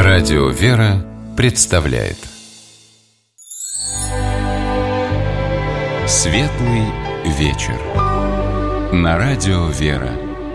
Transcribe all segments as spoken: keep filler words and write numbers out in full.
Радио «Вера» представляет Светлый вечер на Радио «Вера».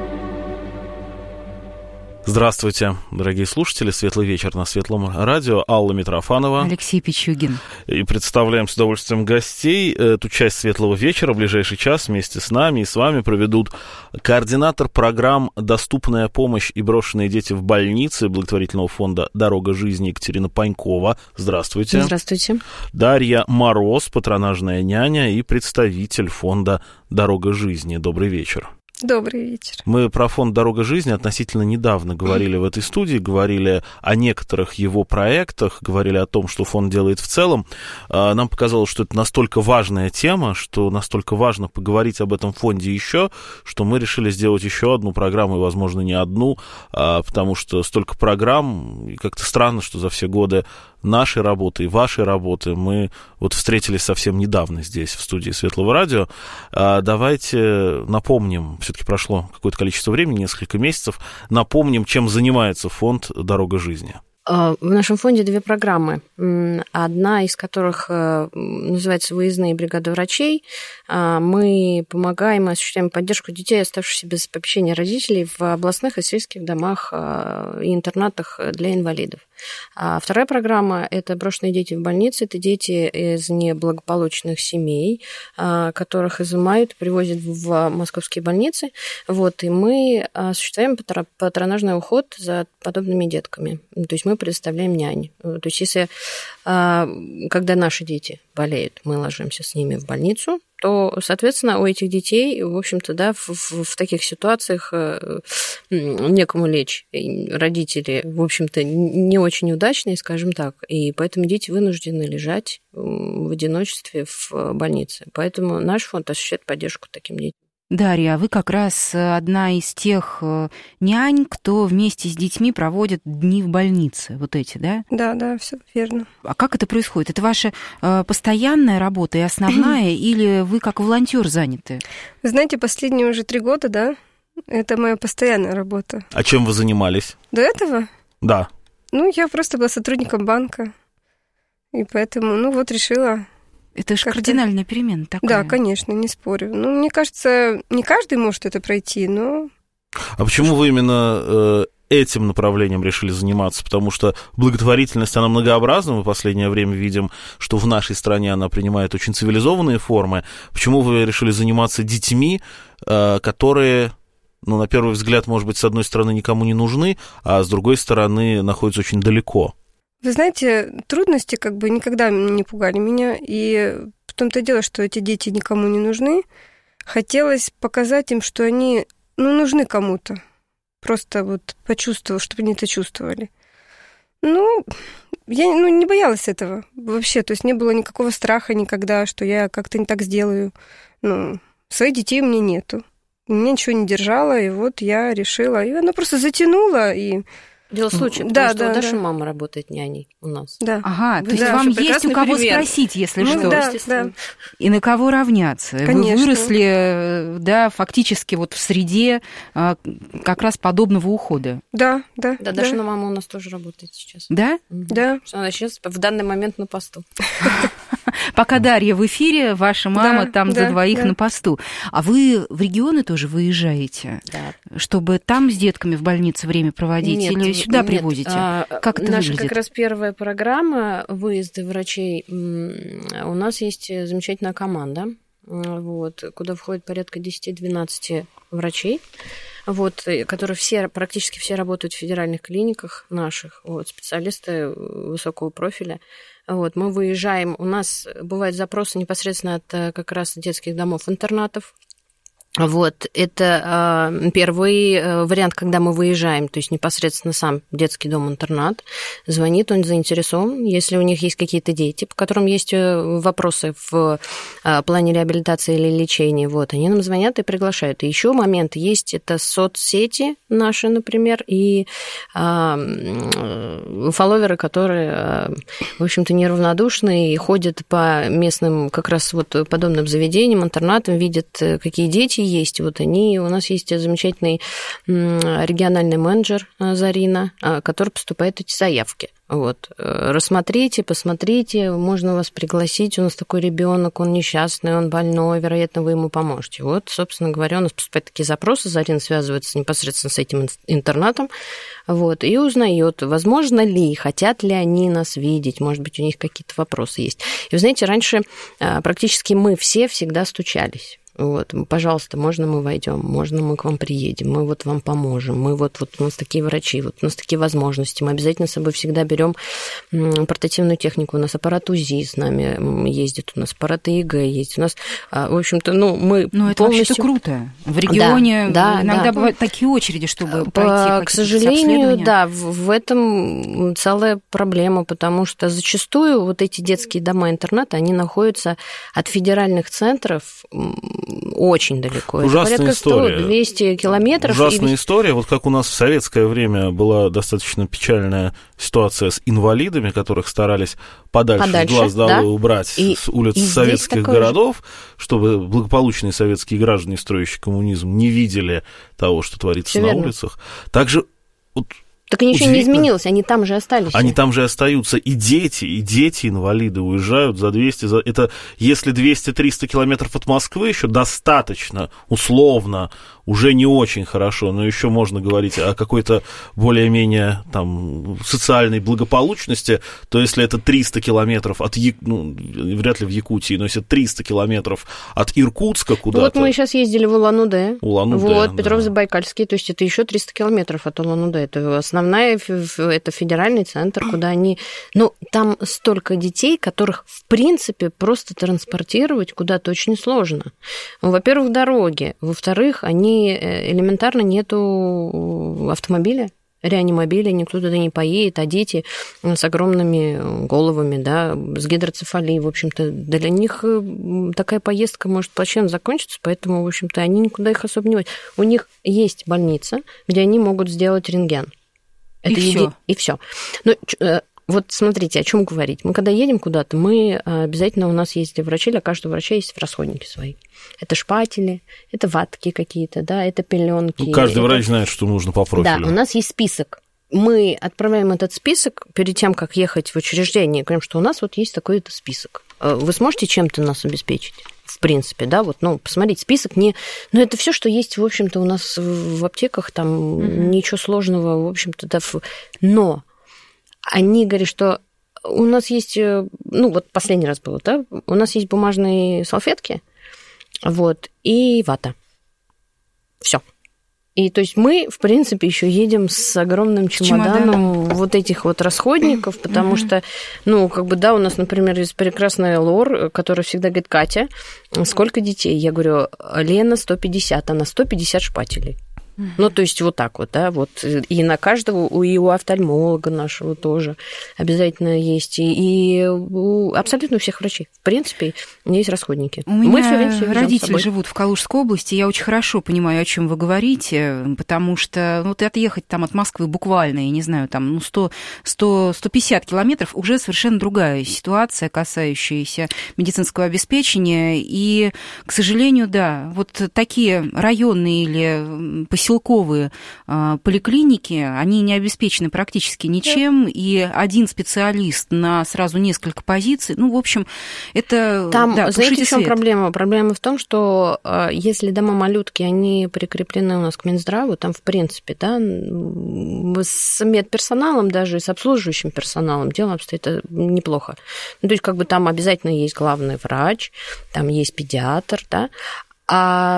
Здравствуйте, дорогие слушатели. Светлый вечер на Светлом радио. Алла Митрофанова. Алексей Пичугин. И представляем с удовольствием гостей. Эту часть Светлого вечера в ближайший час вместе с нами и с вами проведут координатор программ «Доступная помощь и брошенные дети в больнице» благотворительного фонда «Дорога жизни» Екатерина Панькова. Здравствуйте. Здравствуйте. Дарья Мороз, патронажная няня и представитель фонда «Дорога жизни». Добрый вечер. Добрый вечер. Мы про фонд «Дорога жизни» относительно недавно говорили в этой студии, говорили о некоторых его проектах, говорили о том, что фонд делает в целом. Нам показалось, что это настолько важная тема, что настолько важно поговорить об этом фонде еще, что мы решили сделать еще одну программу, и, возможно, не одну, потому что столько программ, и как-то странно, что за все годы нашей работы и вашей работы мы вот встретились совсем недавно здесь, в студии Светлого радио. Давайте напомним, все-таки прошло какое-то количество времени, несколько месяцев, напомним, чем занимается фонд «Дорога жизни». В нашем фонде две программы, одна из которых называется «Выездные бригады врачей». Мы помогаем и осуществляем поддержку детей, оставшихся без попечения родителей в областных и сельских домах и интернатах для инвалидов. А вторая программа – это «Брошенные дети в больнице». Это дети из неблагополучных семей, которых изымают, привозят в московские больницы. Вот, и мы осуществляем патронажный уход за подобными детками. То есть мы предоставляем нянь. То есть если, когда наши дети болеют, мы ложимся с ними в больницу, то, соответственно, у этих детей, в общем-то, да, в, в, в таких ситуациях некому лечь. Родители, в общем-то, не очень удачные, скажем так, и поэтому дети вынуждены лежать в одиночестве в больнице. Поэтому наш фонд осуществляет поддержку таким детям. Дарья, а вы как раз одна из тех нянь, кто вместе с детьми проводит дни в больнице, вот эти, да? Да, да, все верно. А как это происходит? Это ваша постоянная работа и основная, или вы как волонтер заняты? Вы знаете, последние уже три года, да, это моя постоянная работа. А чем вы занимались? До этого? Да. Ну, я просто была сотрудником банка, и поэтому, ну, вот решила... Это же кардинальная перемена такая. Да, конечно, не спорю. Ну, мне кажется, не каждый может это пройти, но... А почему вы именно э, этим направлением решили заниматься? Потому что благотворительность, она многообразна. Мы в последнее время видим, что в нашей стране она принимает очень цивилизованные формы. Почему вы решили заниматься детьми, э, которые... ну, на первый взгляд, может быть, с одной стороны, никому не нужны, а с другой стороны, находятся очень далеко? Вы знаете, трудности как бы никогда не пугали меня, и в том-то дело, что эти дети никому не нужны. Хотелось показать им, что они, ну, нужны кому-то. Просто вот почувствовал, чтобы они это чувствовали. Ну, я ну, не боялась этого вообще, то есть не было никакого страха никогда, что я как-то не так сделаю. Ну, своих детей у меня нету. Меня ничего не держало, и вот я решила, и она просто затянула, и... Дело случая, потому да, что да, наша да. мама работает няней у нас. Да. Ага, то да, есть вам есть у кого пример. спросить, если ну, что. Да, да. И на кого равняться. Конечно. Вы выросли, да, фактически вот в среде как раз подобного ухода. Да, да. Да, да. Дашина мама у нас тоже работает сейчас. Да? Да. Она сейчас в данный момент на посту. Пока Дарья в эфире, ваша мама да, там да, за двоих да. на посту. А вы в регионы тоже выезжаете? Да. Чтобы там с детками в больнице время проводить? Нет, или сюда нет. привозите? А, как это наша выглядит? как раз первая программа «Выезды врачей». У нас есть замечательная команда, вот, куда входит порядка десять-двенадцать врачей, вот, которые все, практически все работают в федеральных клиниках наших, вот, специалисты высокого профиля. Вот, мы выезжаем, у нас бывают запросы непосредственно от как раз детских домов-интернатов. Вот, это э, первый э, вариант, когда мы выезжаем, то есть непосредственно сам детский дом-интернат, звонит, он заинтересован, если у них есть какие-то дети, по которым есть вопросы в э, плане реабилитации или лечения, вот, они нам звонят и приглашают. И еще момент есть, это соцсети наши, например, и э, фолловеры, которые, э, в общем-то, неравнодушны и ходят по местным как раз вот подобным заведениям, интернатам, видят, какие дети есть. Вот они, у нас есть замечательный региональный менеджер Зарина, который поступает эти заявки. Вот. Рассмотрите, посмотрите, можно вас пригласить, у нас такой ребенок, он несчастный, он больной, вероятно, вы ему поможете. Вот, собственно говоря, у нас поступают такие запросы, Зарина связывается непосредственно с этим интернатом, вот, и узнает, возможно ли, хотят ли они нас видеть, может быть, у них какие-то вопросы есть. И вы знаете, раньше практически мы все всегда стучались. Вот, пожалуйста, можно мы войдем, можно мы к вам приедем, мы вот вам поможем, мы вот, вот у нас такие врачи, вот у нас такие возможности, мы обязательно с собой всегда берем портативную технику, у нас аппарат УЗИ с нами ездит, у нас аппарат ИГ есть, у нас, в общем-то, ну, мы Но это полностью... вообще круто. В регионе да, иногда да. бывают такие очереди, чтобы По, пройти к сожалению, да, в, в этом целая проблема, потому что зачастую вот эти детские дома-интернаты, они находятся от федеральных центров очень далеко. Ужасная порядка история. сто-двести километров. Ужасная и... история. Вот как у нас в советское время была достаточно печальная ситуация с инвалидами, которых старались подальше, подальше с глаз долой да? убрать и, с улиц советских городов, же. чтобы благополучные советские граждане, строящие коммунизм, не видели того, что творится Всё на верно. улицах. Также... Вот, так и ничего не изменилось, они там же остались. Они там же остаются. И дети, и дети-инвалиды уезжают за двести... За... Это если двести-триста километров от Москвы, еще достаточно, условно, уже не очень хорошо, но еще можно говорить о какой-то более-менее там социальной благополучности, то если это триста километров от... Я... Ну, вряд ли в Якутии, но если триста километров от Иркутска куда-то... Вот мы сейчас ездили в Улан-Удэ. Улан-Удэ, Вот, да. Петров-Забайкальский, то есть это еще триста километров от Улан-Удэ. Это основная, это федеральный центр, куда они... Ну, там столько детей, которых, в принципе, просто транспортировать куда-то очень сложно. Во-первых, дороги. Во-вторых, они элементарно нету автомобиля, реанимобиля, никто туда не поедет, а дети с огромными головами, да, с гидроцефалией, в общем-то, для них такая поездка может плачевно закончиться, поэтому, в общем-то, они никуда их особо не возят. У них есть больница, где они могут сделать рентген. И Это все. Еди... И все. Но вот смотрите, о чем говорить. Мы когда едем куда-то, мы обязательно, у нас есть врачи, для каждого врача есть расходники свои. Это шпатели, это ватки какие-то, да, это пеленки. Ну, каждый это... врач знает, что нужно по профилю. Да, у нас есть список. Мы отправляем этот список перед тем, как ехать в учреждение, говорим, что у нас вот есть такой-то список. Вы сможете чем-то нас обеспечить? В принципе, да, вот, ну, посмотреть список, не... Ну, это все, что есть, в общем-то, у нас в аптеках, там mm-hmm. ничего сложного, в общем-то, да, но они говорят, что у нас есть, ну, вот последний раз было, да, у нас есть бумажные салфетки, вот, и вата. Все. И то есть мы, в принципе, еще едем с огромным чемоданом Чемодан. вот этих вот расходников, потому что, ну, как бы, да, у нас, например, есть прекрасная Лор, которая всегда говорит: Катя, сколько детей? Я говорю: Лена, сто пятьдесят, она сто пятьдесят шпателей. Ну, то есть вот так вот, да, вот. И на каждого, и у офтальмолога нашего тоже обязательно есть, и, и у абсолютно у всех врачей, в принципе, есть расходники. У меня Мы всё время всё родители живут в Калужской области, я очень хорошо понимаю, о чем вы говорите, потому что ну, вот отъехать там от Москвы буквально, я не знаю, там, ну, сто, сто, сто пятьдесят километров, уже совершенно другая ситуация, касающаяся медицинского обеспечения, и, к сожалению, да, вот такие районные или поселения, поселковые э, поликлиники, они не обеспечены практически ничем, и один специалист на сразу несколько позиций, ну, в общем, это... Там, да, знаете, в чем проблема? Проблема в том, что э, если дома-малютки, они прикреплены у нас к Минздраву, там, в принципе, да, с медперсоналом даже, с обслуживающим персоналом дело обстоит неплохо. Ну, то есть, как бы там обязательно есть главный врач, там есть педиатр, да, а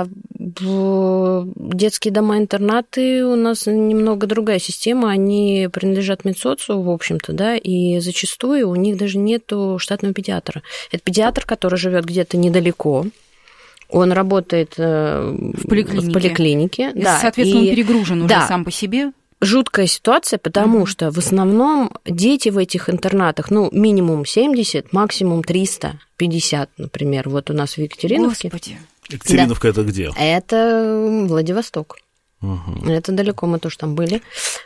детские дома-интернаты у нас немного другая система, они принадлежат медсоцу, в общем-то, да, и зачастую у них даже нету штатного педиатра. Это педиатр, который живет где-то недалеко, он работает в поликлинике, в поликлинике и, да, соответственно, и, он перегружен уже да, сам по себе. Жуткая ситуация, потому mm-hmm. что в основном дети в этих интернатах, ну, минимум семьдесят, максимум триста пятьдесят, например, вот у нас в Екатериновке. Господи. Екатериновка да. Это где? Это Владивосток. Угу. Это далеко, мы тоже там были.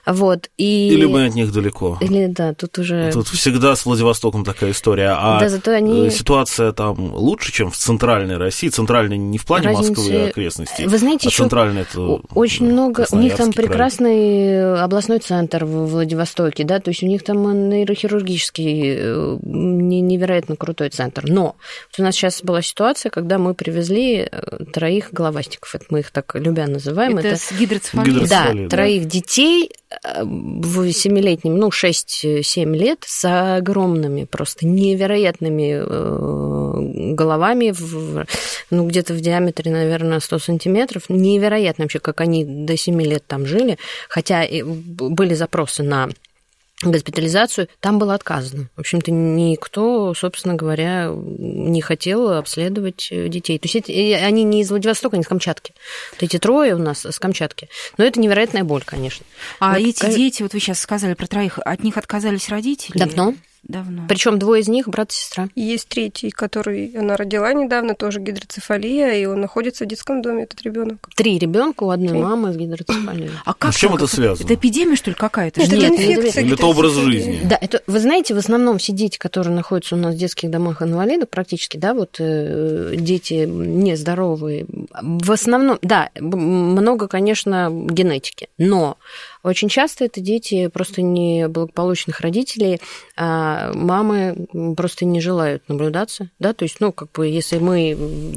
Вот, и... Или мы от них далеко. Или, да, тут уже... Тут всегда с Владивостоком такая история. А да, зато они... ситуация там лучше, чем в центральной России. Центральной не в плане Разницы... Москвы и окрестностей, Вы знаете, а центральная это... Очень много... У них там край. прекрасный областной центр в Владивостоке, да, то есть у них там нейрохирургический невероятно крутой центр. Но вот у нас сейчас была ситуация, когда мы привезли троих головастиков, это мы их так любя называем. Это, это... с гидроцефалией? Да, да, троих детей в семилетнем, ну, шесть-семь лет с огромными, просто невероятными головами, в, ну, где-то в диаметре, наверное, сто сантиметров. Невероятно вообще, как они до семи лет там жили, хотя были запросы на госпитализацию, там было отказано. В общем-то, никто, собственно говоря, не хотел обследовать детей. То есть эти, они не из Владивостока, они из Камчатки. Вот эти трое у нас с Камчатки. Но это невероятная боль, конечно. А вот, эти дети, вот вы сейчас сказали про троих, от них отказались родители? Давно. Давно. Причем двое из них брат и сестра. Есть третий, который она родила недавно, тоже гидроцефалия, и он находится в детском доме, этот ребенок. Три ребенка у одной мамы с гидроцефалией. А как? С чем это связано? Это эпидемия, что ли, какая-то? Нет, Нет, это инфекция. Или это образ жизни? Да, это, вы знаете, в основном все дети, которые находятся у нас в детских домах инвалидов, практически, да, вот э, дети нездоровые, в основном, да, много, конечно, генетики, но очень часто это дети просто неблагополучных родителей, а мамы просто не желают наблюдаться, да, то есть, ну, как бы, если мы,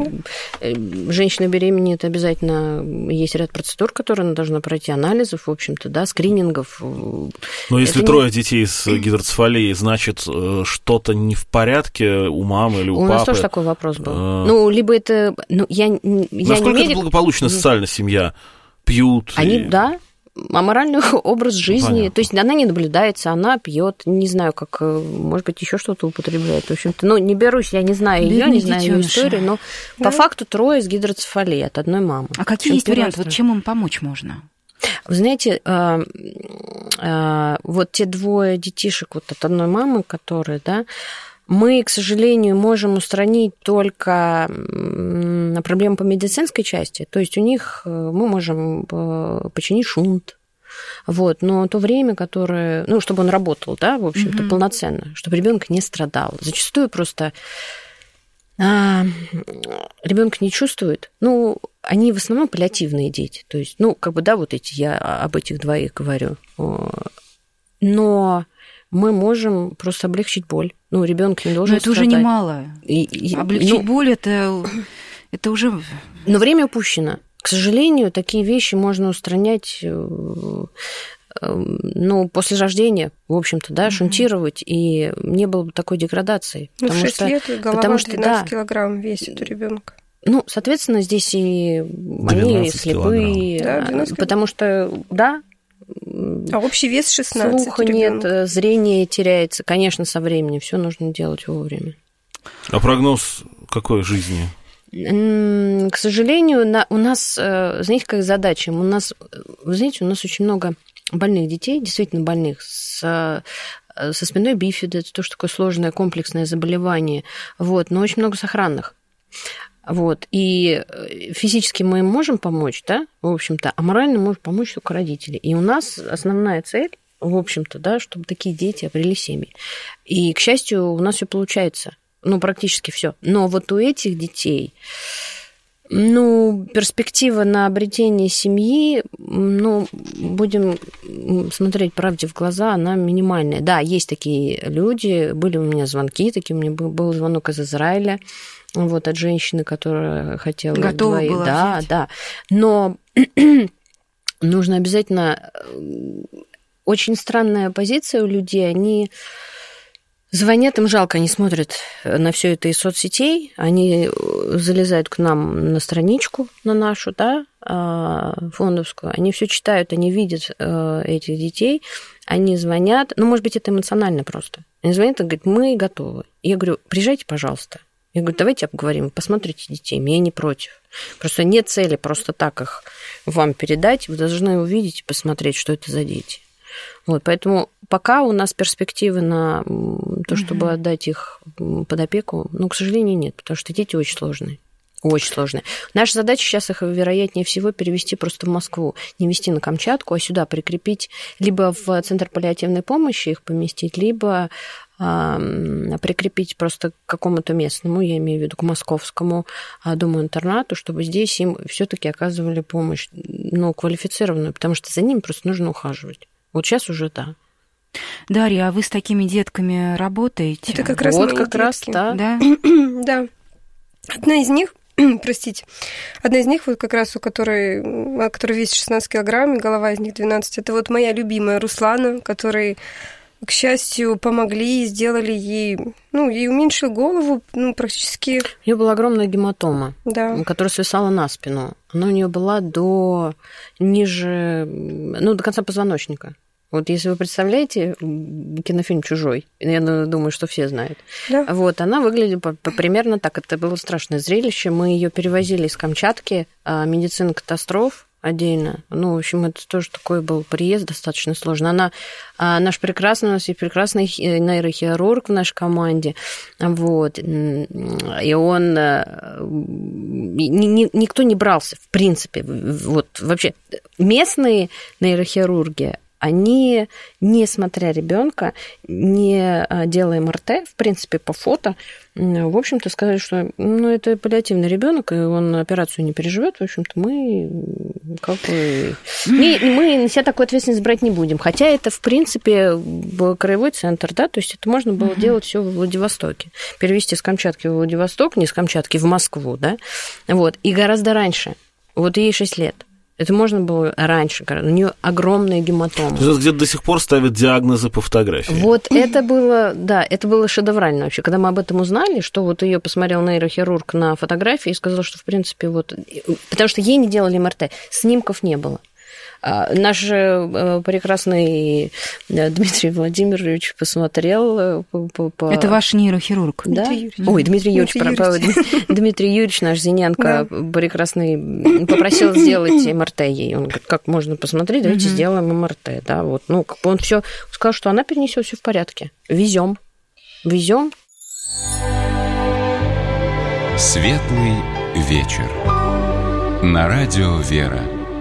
женщина беременеет, обязательно есть ряд процедур, которые она должна пройти, анализов, в общем-то, да, скринингов. Но если это трое не... детей с гидроцефалией, значит, что-то не в порядке у мамы или у, у папы? У нас тоже такой вопрос был. А... Ну, либо это... Ну, я, я Насколько не это благополучная социальная семья? Пьют? Они, и... да, аморальный образ жизни. Понятно. То есть она не наблюдается, она пьет, не знаю, как, может быть, еще что-то употребляет. В общем-то, ну, не берусь, я не знаю ее, не знаю ее историю, но да? По факту трое с гидроцефалией от одной мамы. А какие есть варианты? Вот чем им помочь можно? Вы знаете, вот те двое детишек вот от одной мамы, которые, да, мы, к сожалению, можем устранить только проблемы по медицинской части. То есть у них мы можем починить шунт. Вот, но то время, которое, ну, чтобы он работал, да, в общем-то, mm-hmm. полноценно, чтобы ребенок не страдал. Зачастую просто а, ребенок не чувствует. Ну, они в основном паллиативные дети. То есть, ну, как бы, да, вот эти, я об этих двоих говорю. Но мы можем просто облегчить боль. Ну, ребенок не должен страдать. Но это уже немало. И, и, облегчить ну, боль это, это уже... Но время упущено. К сожалению, такие вещи можно устранять, ну, после рождения, в общем-то, да, mm-hmm. шунтировать, и не было бы такой деградации. Ну, потому в шесть что, лет голова потому что, двенадцать да, килограмм весит у ребенка. Ну, соответственно, здесь и они слепые, да, потому что, да, а общий вес шестнадцать. Слуха нет, зрение теряется. Конечно, со временем все нужно делать вовремя. А прогноз какой жизни? К сожалению, на, у нас, знаете, какая задача? У нас, вы знаете, у нас очень много больных детей, действительно больных, с, со спиной бифида, это тоже такое сложное комплексное заболевание, вот, но очень много сохранных. Вот, и физически мы им можем помочь, да, в общем-то, а морально можем помочь только родители. И у нас основная цель, в общем-то, да, чтобы такие дети обрели семьи. И, к счастью, у нас все получается, ну, практически все. Но вот у этих детей, ну, перспектива на обретение семьи, ну, будем смотреть правде в глаза, она минимальная. Да, есть такие люди, были у меня звонки, такие, у меня был звонок из Израиля, вот, от женщины, которая хотела... Готова двоих. была Да, взять. да. Но нужно обязательно... Очень странная позиция у людей, они звонят, им жалко, они смотрят на все это из соцсетей, они залезают к нам на страничку, на нашу, да, фондовскую, они все читают, они видят этих детей, они звонят, ну, может быть, это эмоционально просто. Они звонят и говорят, мы готовы. Я говорю, приезжайте, пожалуйста. Я говорю, давайте обговорим, посмотрите детей, я не против. Просто нет цели просто так их вам передать, вы должны увидеть и посмотреть, что это за дети. Вот, поэтому пока у нас перспективы на то, чтобы угу. отдать их под опеку, ну, к сожалению, нет, потому что дети очень сложные. Очень сложные. Наша задача сейчас их, вероятнее всего, перевести просто в Москву. Не везти на Камчатку, а сюда прикрепить, либо в Центр паллиативной помощи их поместить, либо прикрепить просто к какому-то местному, я имею в виду к московскому дому-интернату, чтобы здесь им все-таки оказывали помощь, ну, квалифицированную, потому что за ними просто нужно ухаживать. Вот сейчас уже да. Дарья, а вы с такими детками работаете? Это как раз вот мои как детки. раз, да. Да? Да. Одна из них, простите, одна из них, вот как раз у которой, которая весит шестнадцать килограмм, и голова из них двенадцать, это вот моя любимая Руслана, которой, к счастью, помогли и сделали ей, ну, ей уменьшили голову, ну, практически. У нее была огромная гематома, да. которая свисала на спину. Она у нее была до ниже, ну, до конца позвоночника. Вот если вы представляете кинофильм «Чужой», я думаю, что все знают, да. Вот, она выглядела примерно так. Это было страшное зрелище. Мы ее перевозили из Камчатки, медицина катастроф отдельно. Ну, в общем, это тоже такой был приезд достаточно сложный. Она, наш прекрасный, у нас есть прекрасный нейрохирург в нашей команде, вот, и он, никто не брался, в принципе, вот, вообще, местные нейрохирурги, они, не смотря ребенка, не делая эм эр тэ, в принципе, по фото, в общем-то, сказали, что ну, это паллиативный ребенок, и он операцию не переживет. В общем-то, мы как бы мы, мы на себя такую ответственность брать не будем. Хотя это, в принципе, краевой центр, да, то есть это можно было uh-huh. делать все в Владивостоке. Перевести с Камчатки в Владивосток, не с Камчатки в Москву, да, вот, и гораздо раньше. Вот ей шесть лет. Это можно было раньше, у нее огромная гематома. То есть где-то до сих пор ставят диагнозы по фотографии. Вот это было, да, это было шедеврально вообще. Когда мы об этом узнали, что вот ее посмотрел нейрохирург на фотографии и сказал, что в принципе вот... Потому что ей не делали эм эр тэ, снимков не было. Наш прекрасный Дмитрий Владимирович посмотрел по... по... Это ваш нейрохирург? Да? Дмитрий Юрьевич. Ой, Дмитрий Юрьевич, Дмитрий про... Юрьевич. Дмитрий Юрьевич, наш Зиненко, да. прекрасный, попросил сделать эм эр тэ ей. Он говорит, как можно посмотреть, давайте угу. сделаем эм эр тэ. Да, вот. Ну, как бы он все сказал, что она перенесет все в порядке. Везем. Везем. Светлый вечер. На радио «Вера».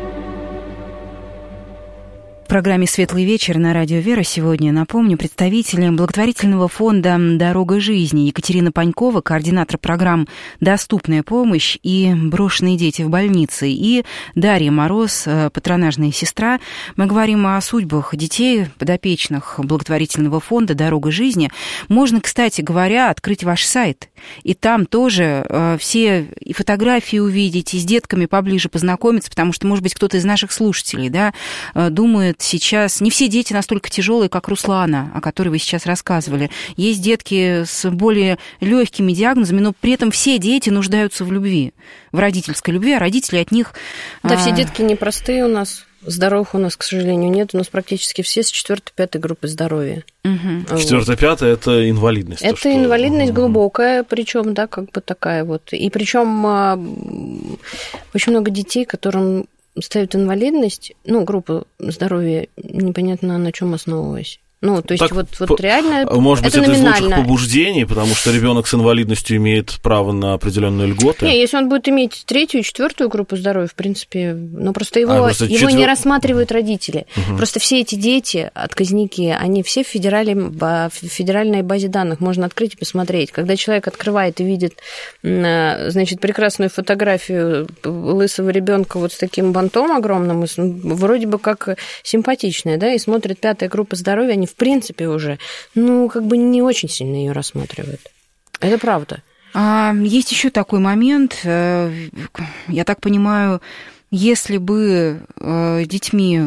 В программе «Светлый вечер» на радио «Вера» сегодня, напомню, представители благотворительного фонда «Дорога жизни» Екатерина Панькова, координатор программ «Доступная помощь» и «Брошенные дети в больнице», и Дарья Мороз, патронажная сестра. Мы говорим о судьбах детей, подопечных благотворительного фонда «Дорога жизни». Можно, кстати говоря, открыть ваш сайт, и там тоже все и фотографии увидеть, и с детками поближе познакомиться, потому что, может быть, кто-то из наших слушателей, да, думает, сейчас не все дети настолько тяжелые, как Руслана, о которой вы сейчас рассказывали. Есть детки с более легкими диагнозами, но при этом все дети нуждаются в любви, в родительской любви, а родители от них... Да, а... все детки непростые у нас. Здоровых у нас, к сожалению, нет. У нас практически все с четвёртой-пятой группы здоровья. Угу. Четвёртая-пятая – это инвалидность. Это то, инвалидность что... глубокая, причем, да, как бы такая вот. И причем очень много детей, которым ставят инвалидность, ну, группу здоровья, непонятно на чем основываясь. Ну, то есть так, вот, вот реально может быть, это, это из лучших номинально. побуждений, потому что ребенок с инвалидностью имеет право на определенные льготы. Не, если он будет иметь третью и четвертую группу здоровья, в принципе, ну, просто его, а, просто его четвер... не рассматривают родители. Угу. Просто все эти дети, отказники, они все в, федерале, в федеральной базе данных. Можно открыть и посмотреть. Когда человек открывает и видит, значит, прекрасную фотографию лысого ребенка вот с таким бантом огромным, вроде бы как симпатичная, да, и смотрит пятая группа здоровья, они в принципе уже, ну, как бы не очень сильно ее рассматривают. Это правда. А, есть еще такой момент. Я так понимаю, если бы детьми,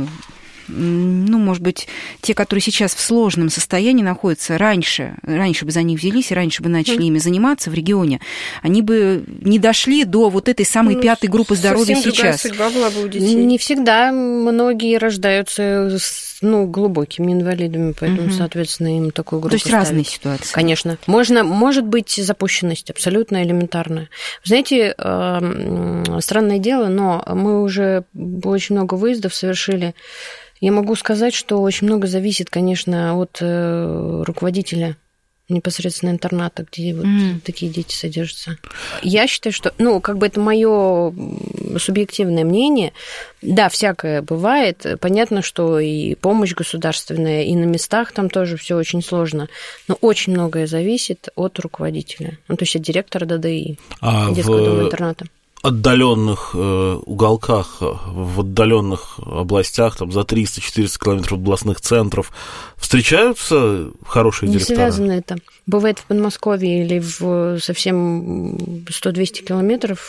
ну, может быть, те, которые сейчас в сложном состоянии находятся, раньше, раньше бы за них взялись, и раньше бы начали ими заниматься в регионе, они бы не дошли до вот этой самой ну, пятой группы здоровья сейчас. Судьба была бы у детей. Не всегда. Многие рождаются с ну, глубокими инвалидами, поэтому, угу. соответственно, им такую группу То есть ставят. Разные ситуации. Конечно. Можно, может быть запущенность абсолютно элементарная. Знаете, странное дело, но мы уже очень много выездов совершили. Я могу сказать, что очень много зависит, конечно, от руководителя непосредственно интерната, где вот mm. такие дети содержатся. Я считаю, что, ну, как бы это мое субъективное мнение. Да, всякое бывает. Понятно, что и помощь государственная, и на местах там тоже все очень сложно. Но очень многое зависит от руководителя. Ну, то есть от директора ДДИ, а детского в... дома интерната. Отдаленных э, уголках, в отдаленных областях, там за триста-четыреста километров от областных центров, встречаются хорошие не директора? Не связано это. Бывает в Подмосковье или в совсем сто-двести километров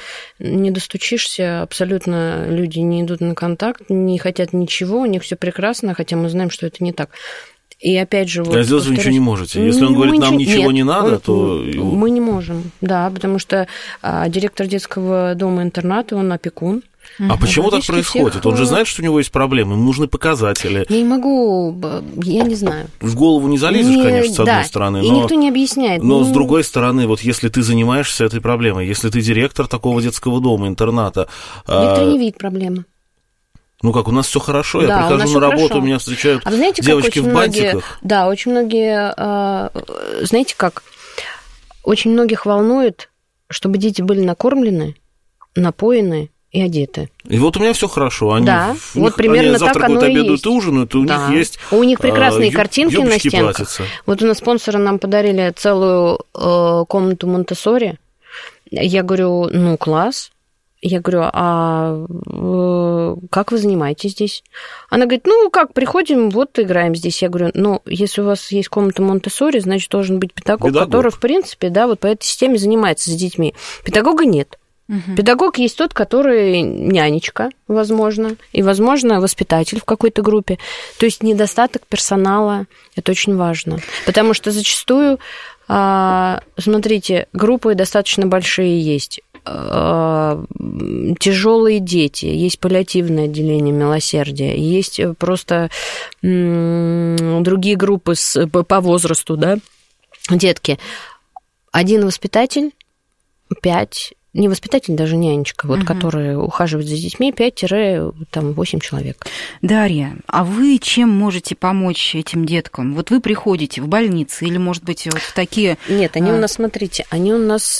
не достучишься, абсолютно люди не идут на контакт, не хотят ничего, у них все прекрасно, хотя мы знаем, что это не так. И опять же... Вот, а сделать вы ничего не можете. Если он говорит, нам ничего, ничего нет, не надо, он, то... Мы не можем, да, потому что а, директор детского дома-интерната, он опекун. А почему так происходит? Всех... Он же знает, что у него есть проблемы, ему нужны показатели. Я не могу, я не знаю. В голову не залезешь, не... конечно, с одной да. стороны. И но... никто не объясняет. Но, ну... с другой стороны, вот если ты занимаешься этой проблемой, если ты директор такого детского дома, интерната... Никто а... не видит проблемы. Ну как, у нас все хорошо, да, я прихожу на работу, хорошо. Меня встречают а знаете, девочки в бантиках. Многие, да, очень многие, знаете как, очень многих волнует, чтобы дети были накормлены, напоены и одеты. И вот у меня все хорошо. Они, да, них, вот примерно они так оно и обедают есть. И ужинают, и у да. них есть У них прекрасные э, картинки на стенках. Платятся. Вот у нас спонсоры нам подарили целую э, комнату Монтессори. Я говорю, ну, класс. Я говорю, а э, как вы занимаетесь здесь? Она говорит, ну, как, приходим, вот играем здесь. Я говорю, ну, если у вас есть комната Монтессори, значит, должен быть педагог, педагог, который, в принципе, да, вот по этой системе занимается с детьми. Педагога нет. Угу. Педагог есть тот, который нянечка, возможно, и, возможно, воспитатель в какой-то группе. То есть недостаток персонала, это очень важно. Потому что зачастую, смотрите, группы достаточно большие есть. Тяжелые дети, есть паллиативное отделение милосердия, есть просто другие группы с, по возрасту, да, детки. Один воспитатель, пять, не воспитатель, даже нянечка, вот, угу. которые ухаживают за детьми, пять-восемь человек. Дарья, а вы чем можете помочь этим деткам? Вот вы приходите в больницы или, может быть, вот в такие... Нет, они а... у нас, смотрите, они у нас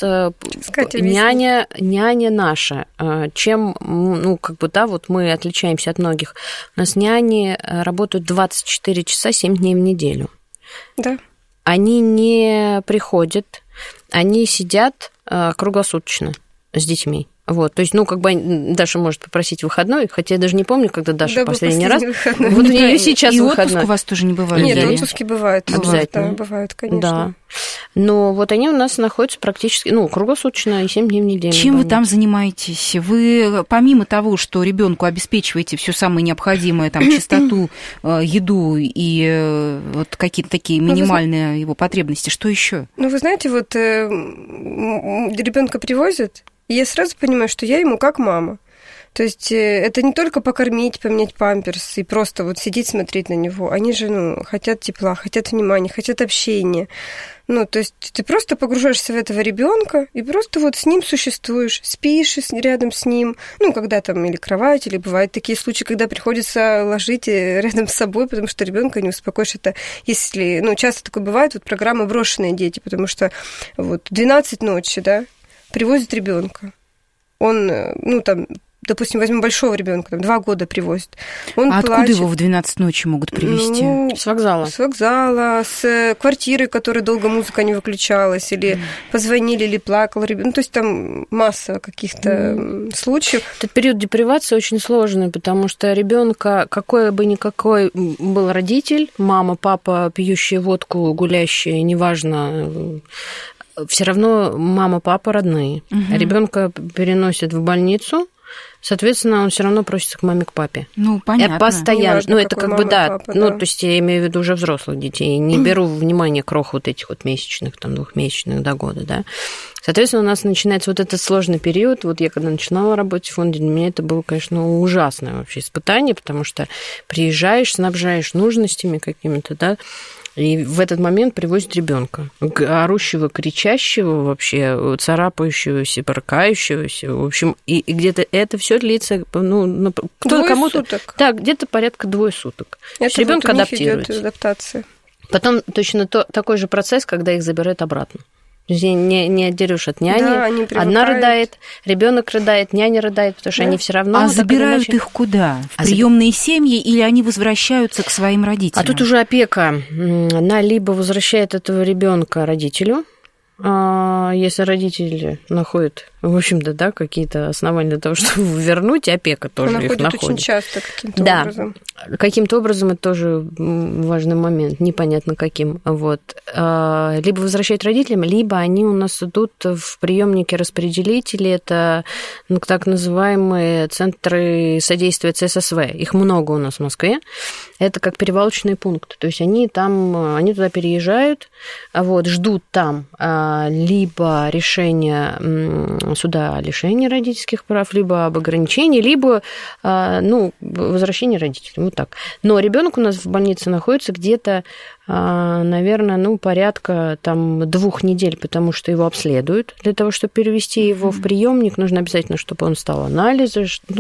няня, няня наша. Чем, ну, как бы, да, вот мы отличаемся от многих. У нас няни работают двадцать четыре часа, семь дней в неделю. Да. Они не приходят, они сидят круглосуточно с детьми. Вот, то есть, ну, как бы Даша может попросить выходной, хотя я даже не помню, когда Даша да, последний раз. Выходной. Вот у нее сейчас и выходной. отпуск у вас тоже не бывает? Нет, да? отпуски бывают. Обязательно. Да, бывают, конечно. Да. Но вот они у нас находятся практически, ну, круглосуточно и семь дней в неделю. Чем вы там занимаетесь? Вы, помимо того, что ребенку обеспечиваете все самое необходимое, там, чистоту, еду и вот какие-то такие минимальные ну, его потребности, что еще? Ну, вы знаете, вот э, ребенка привозят, и я сразу понимаю, что я ему как мама. То есть это не только покормить, поменять памперс и просто вот сидеть, смотреть на него. Они же, ну, хотят тепла, хотят внимания, хотят общения. Ну, то есть ты просто погружаешься в этого ребенка и просто вот с ним существуешь, спишь рядом с ним. Ну, когда там или кровать, или бывают такие случаи, когда приходится ложить рядом с собой, потому что ребенка не успокоишь. Это если, ну, часто такое бывает, вот программа «Брошенные дети», потому что вот двенадцать ночи, да, привозят ребенка. Он, ну, там, допустим, возьмем большого ребенка, там, два года привозят. Он а плачет. Откуда его в двенадцать ночи могут привезти? Ну, с вокзала. С вокзала, с квартиры, которой долго музыка не выключалась, или mm. позвонили, или плакал ребенок. Ну, то есть там масса каких-то mm. случаев. Этот период депривации очень сложный, потому что ребенка, какой бы никакой был родитель, мама, папа, пьющие водку, гулящие, неважно, все равно мама, папа родные. Uh-huh. Ребенка переносят в больницу, соответственно, он все равно просится к маме, к папе. Ну, понятно. Это постоянно. Важно, ну, это как мама, бы, да, папа, ну, да. то есть я имею в виду уже взрослых детей. Не беру в внимание крох вот этих вот месячных, там, двухмесячных до года, да. Соответственно, у нас начинается вот этот сложный период. Вот я когда начинала работать в фонде, для меня это было, конечно, ужасное вообще испытание, потому что приезжаешь, снабжаешь нужностями какими-то, да, и в этот момент привозят ребенка, орущего, кричащего, вообще царапающегося, брыкающегося, в общем, и, и где-то это все длится, ну, кто двое кому-то, суток. Да, где-то порядка двое суток. Это ребенок вот адаптируется. Идет адаптация. Потом точно то, такой же процесс, когда их забирают обратно. Не, не отдерешь от няни. Да, они одна рыдает, ребенок рыдает, няня рыдает, потому что да. они все равно. А забирают иначе... их куда? В а приемные заб... семьи или они возвращаются к своим родителям? А тут уже опека. Она либо возвращает этого ребенка родителю, если родители находят, в общем-то, да, какие-то основания для того, чтобы вернуть, опека тоже находит их находит. Очень часто каким-то да, образом. Каким-то образом это тоже важный момент, непонятно каким. Вот. Либо возвращают родителям, либо они у нас идут в приемники распределители, это ну, так называемые центры содействия ЦССВ. Их много у нас в Москве. Это как перевалочный пункт. То есть они там, они туда переезжают, вот, ждут там либо решения суда о лишении родительских прав, либо об ограничении, либо ну, возвращении родителей. Вот так. Но ребенок у нас в больнице находится где-то, наверное, ну, порядка там, двух недель, потому что его обследуют. Для того, чтобы перевести его в приемник, нужно обязательно, чтобы он сдал анализы. Ну,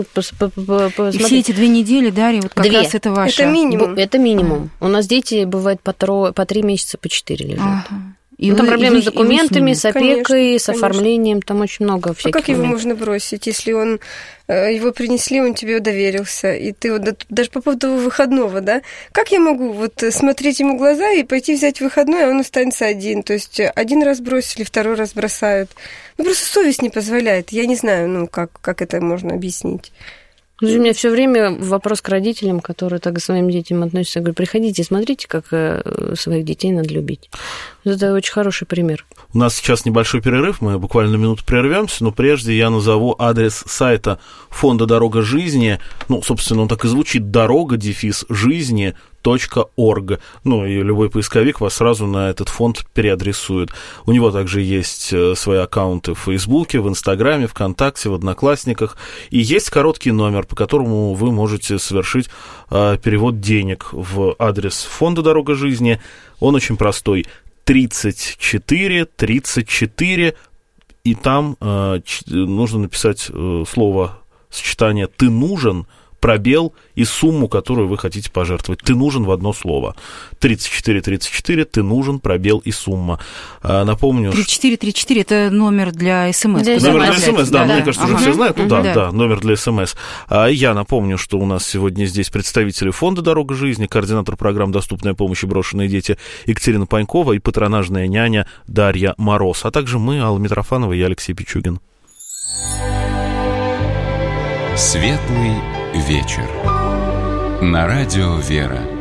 и все эти две недели, Дарья, вот как Две. раз это ваше? Это минимум. Это минимум. У нас дети бывают по, тро... по три месяца, по четыре лежат. Ага. И ну, там вы, проблемы и вы, с документами, с, с опекой, конечно, с оформлением, конечно. Там очень много всяких А как моментов. Его можно бросить, если он его принесли, он тебе доверился, и ты вот даже по поводу выходного, да? Как я могу вот смотреть ему в глаза и пойти взять выходной, а он останется один? То есть один раз бросили, второй раз бросают. Ну, просто совесть не позволяет. Я не знаю, ну, как, как это можно объяснить. У меня все время вопрос к родителям, которые так к своим детям относятся. Я говорю, приходите, смотрите, как своих детей надо любить. Это очень хороший пример. У нас сейчас небольшой перерыв, мы буквально на минуту прервемся, но прежде я назову адрес сайта Фонда «Дорога жизни». Ну, собственно, он так и звучит: дорога, дефис, жизни, точка орг. Ну, и любой поисковик вас сразу на этот фонд переадресует. У него также есть свои аккаунты в Фейсбуке, в Инстаграме, ВКонтакте, в Одноклассниках. И есть короткий номер, по которому вы можете совершить э, перевод денег в адрес Фонда «Дорога жизни». Он очень простой: тридцать четыре тридцать четыре, и там э, нужно написать э, слово, сочетание «ты нужен», пробел и сумму, которую вы хотите пожертвовать. «Ты нужен» в одно слово. тридцать четыре тридцать четыре, «ты нужен», пробел и сумма. А, напомню... тридцать четыре тридцать четыре это номер для СМС. Для номер для СМС, да, да, мне да. кажется, ага. уже все знают. Ну угу. да, да, да, номер для СМС. А, я напомню, что у нас сегодня здесь представители Фонда «Дорога жизни», координатор программ «Доступная помощь и брошенные дети» Екатерина Панькова и патронажная няня Дарья Мороз. А также мы, Алла Митрофанова и Алексей Пичугин. Светлый вечер. На радио «Вера».